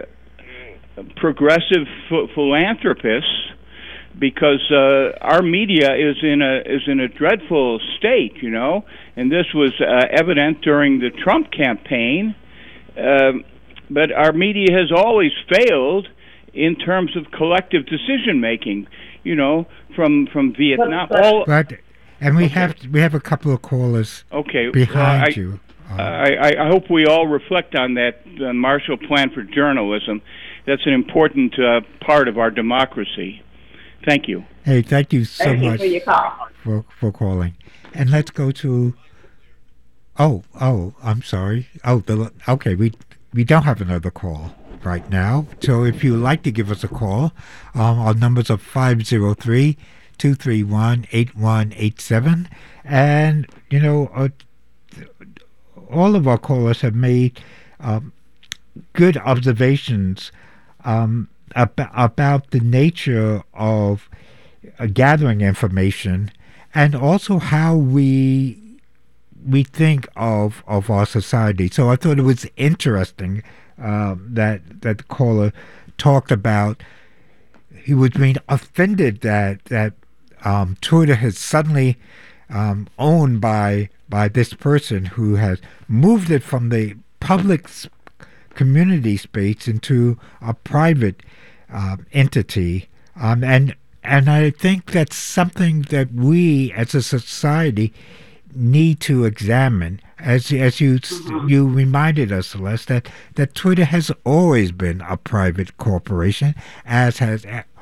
progressive ph- philanthropists, because uh, our media is in a is in a dreadful state, you know, and this was uh, evident during the Trump campaign. Um, but our media has always failed in terms of collective decision making, you know, from from Vietnam. But, all, but and we okay. have we have a couple of callers okay behind uh, I, you. Um, I, I hope we all reflect on that uh, Marshall Plan for journalism. That's an important uh, part of our democracy. Thank you. Hey, thank you so thank much you for, your call. for for calling. And let's go to. Oh, oh, I'm sorry. Oh, the okay. We we don't have another call right now. So if you'd like to give us a call, um, our numbers are five zero three, two three one, eight one eight seven, and you know, uh, all of our callers have made um, good observations um, ab- about the nature of uh, gathering information, and also how we we think of of our society. So I thought it was interesting uh, that that the caller talked about. He was being offended that that um, Twitter has suddenly um, owned by by this person who has moved it from the public sp- community space into a private uh, entity, um, and and I think that's something that we as a society need to examine. As as you mm-hmm. you reminded us, Celeste, that, that Twitter has always been a private corporation, as has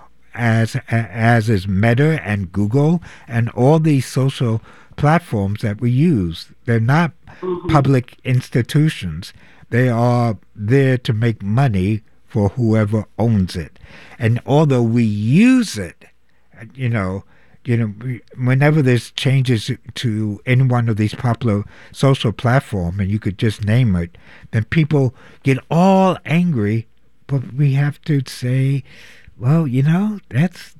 as as is Meta and Google and all these social platforms that we use. They're not mm-hmm. public institutions. They are there to make money for whoever owns it. And although we use it, you know, you know, whenever there's changes to any one of these popular social platforms, and you could just name it, then people get all angry. But we have to say, well, you know, that's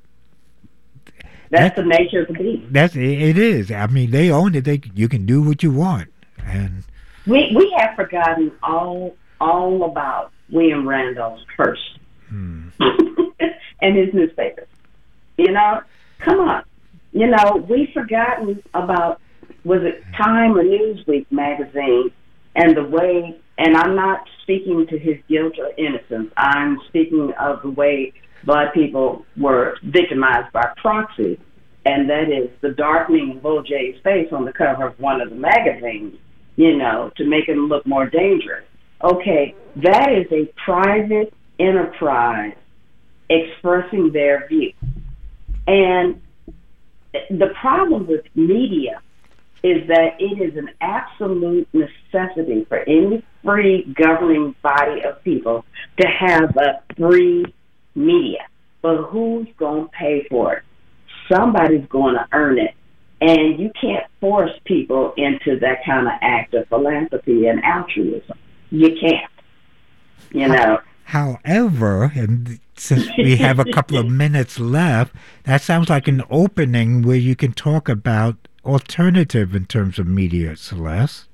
that's, that's the nature of the beast. That's it is. I mean, they own it. They you can do what you want, and we we have forgotten all all about William Randolph Hearst hmm. and his newspapers. You know, come on. You know, we've forgotten about, was it Time or Newsweek magazine, and the way, and I'm not speaking to his guilt or innocence, I'm speaking of the way Black people were victimized by proxy, and that is the darkening of O J's face on the cover of one of the magazines, you know, to make him look more dangerous. Okay, that is a private enterprise expressing their view. And the problem with media is that it is an absolute necessity for any free governing body of people to have a free media. But who's going to pay for it? Somebody's going to earn it. And you can't force people into that kind of act of philanthropy and altruism. You can't. You know. However, and since we have a couple of minutes left, that sounds like an opening where you can talk about alternative in terms of media, Celeste.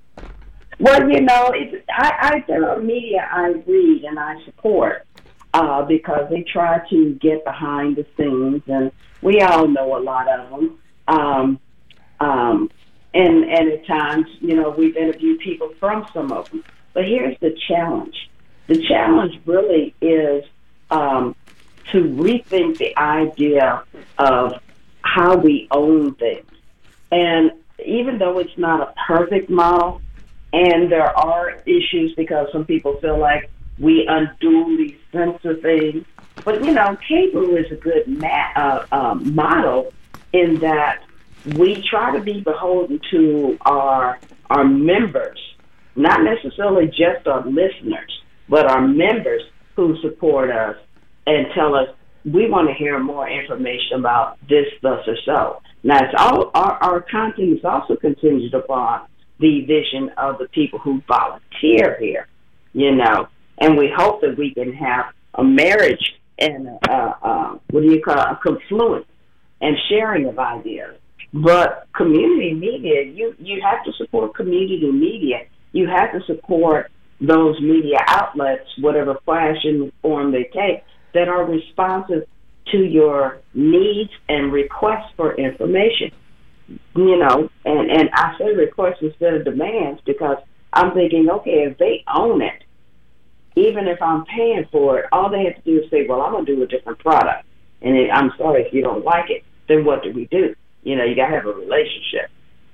Well, you know, it's, I, I there are media I read and I support uh, because they try to get behind the scenes, and we all know a lot of them. Um, um, and, and at times, you know, we've interviewed people from some of them. But here's the challenge. The challenge really is um, to rethink the idea of how we own things. And even though it's not a perfect model, and there are issues because some people feel like we unduly censor things, but, you know, cable is a good ma- uh, uh, model in that we try to be beholden to our our members, not necessarily just our listeners, but our members who support us and tell us, we want to hear more information about this, thus, or so. Now, it's all, our, our content is also contingent upon the vision of the people who volunteer here, you know, and we hope that we can have a marriage and, uh, uh, what do you call it, a confluence and sharing of ideas. But community media, you, you have to support community media. You have to support those media outlets, whatever fashion form they take, that are responsive to your needs and requests for information. You know, and, and I say requests instead of demands because I'm thinking, okay, if they own it, even if I'm paying for it, all they have to do is say, well, I'm going to do a different product. And it, I'm sorry if you don't like it, then what do we do? You know, you got to have a relationship.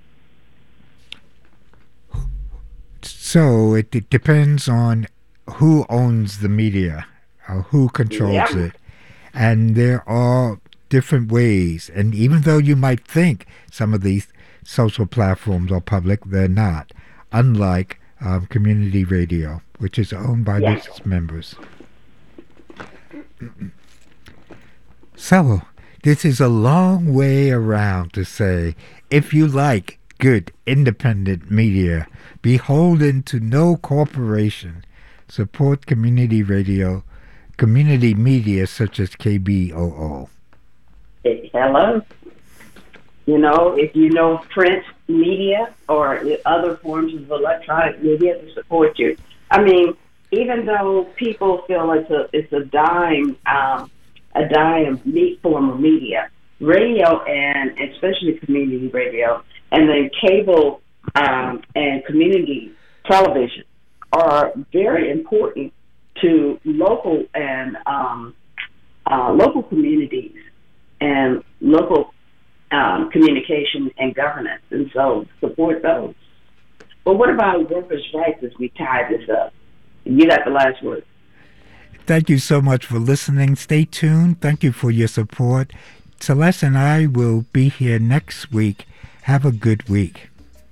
So it, it depends on who owns the media, or who controls yep. it. And there are different ways. And even though you might think some of these social platforms are public, they're not. Unlike um, community radio, which is owned by yes. its members. So, this is a long way around to say, if you like good independent media, beholden to no corporation, support community radio, community media such as K B O O. Hello. You know, if you know print media or other forms of electronic media to support you. I mean, even though people feel it's a it's a dime um, a dime meat form of media, radio and especially community radio, and then cable um, and community television are very important to local and um, uh, local communities and local um, communication and governance, and so support those. But what about workers' rights as we tie this up? You got the last word. Thank you so much for listening. Stay tuned. Thank you for your support. Celeste and I will be here next week. Have a good week.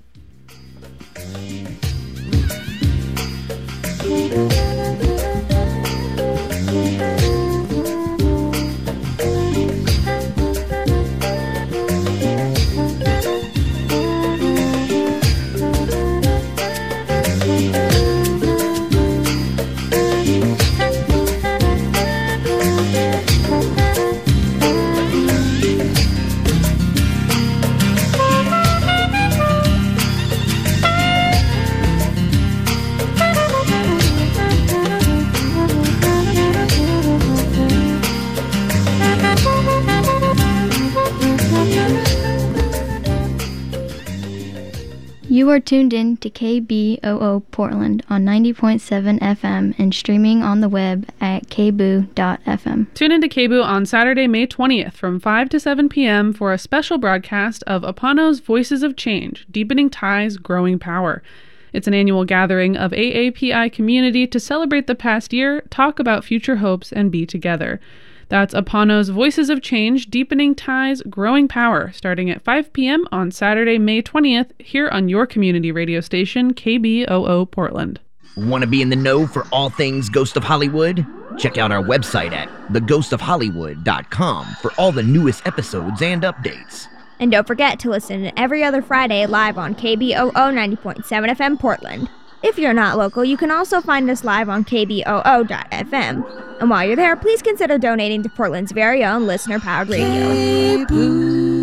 You are tuned in to K B O O Portland on ninety point seven F M and streaming on the web at k b o o dot f m. Tune into K B O O on Saturday, May twentieth from five to seven p.m. for a special broadcast of Apano's Voices of Change, Deepening Ties, Growing Power. It's an annual gathering of A A P I community to celebrate the past year, talk about future hopes, and be together. That's Apano's Voices of Change, Deepening Ties, Growing Power, starting at five p.m. on Saturday, May twentieth, here on your community radio station, K B O O Portland. Want to be in the know for all things Ghost of Hollywood? Check out our website at the ghost of hollywood dot com for all the newest episodes and updates. And don't forget to listen every other Friday live on K B O O ninety point seven F M Portland. If you're not local, you can also find us live on k b o o dot f m. And while you're there, please consider donating to Portland's very own listener-powered radio.